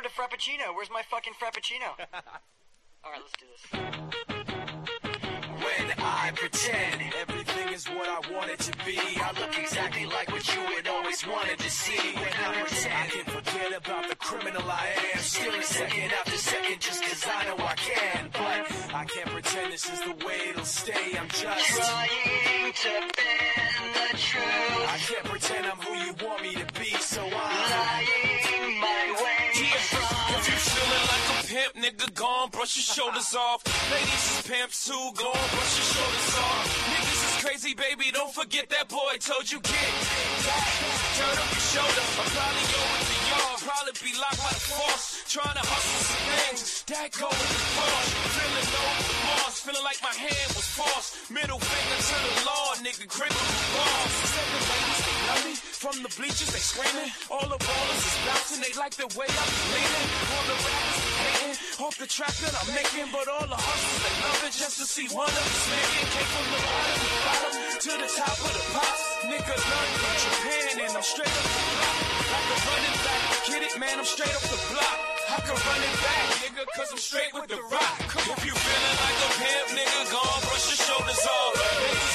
the Frappuccino? Where's my fucking Frappuccino? Alright, let's do this. When I pretend everything is what I want it to be, I look exactly like what you had always wanted to see. When I pretend I can forget about the criminal I am, stealing second after second just cause I know I can. But I can't pretend this is the way it'll stay. I'm just trying to bend the truth. I can't pretend I'm who you want me to be, so I'm lying my way from. If you feeling like a pimp, nigga, go on, brush your shoulders off. Ladies is pimps too, go on, brush your shoulders off. Niggas is crazy, baby, don't forget that boy told you get back, turn up your shoulder. I'm probably over to y'all, probably be locked by the force, trying to hustle some things that go with the force. Feeling low with the Mars, feeling like my hand was forced. Middle finger to the law, nigga, criminal balls. Seven ladies, they love me. From the bleachers, they screaming. All the ballers is bouncing, they like the way I'm leaning. All the rappers be hating off the track that I'm making, but all the hustlers, they love it just to see one of us making. Came from the bottom to the top of the pops. Niggas learned from Japan, and I'm straight up the block. I can run it back, get it, man, I'm straight up the block. I can run it back, nigga, cause I'm straight with the rock. If you feeling like a pimp, nigga, go on, brush your shoulders off.